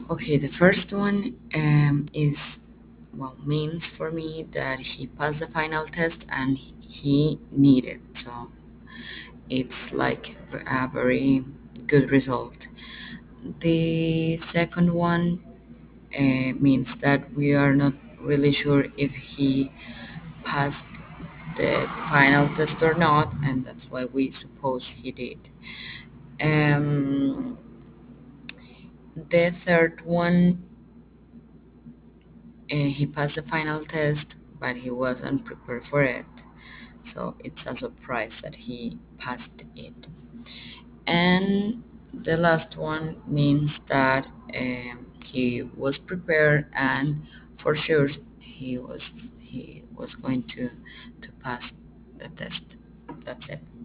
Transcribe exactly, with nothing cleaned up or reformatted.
Okay, the first one um, is well means for me that he passed the final test and he needed. So it's like a very good result. The second one uh, means that we are not really sure if he passed the final test or not, and that's why we suppose he did. Um, the third one, uh, he passed the final test, but he wasn't prepared for it, so it's a surprise that he passed it. And the last one means that um, he was prepared and for sure he was he was going to to pass the test. That's it.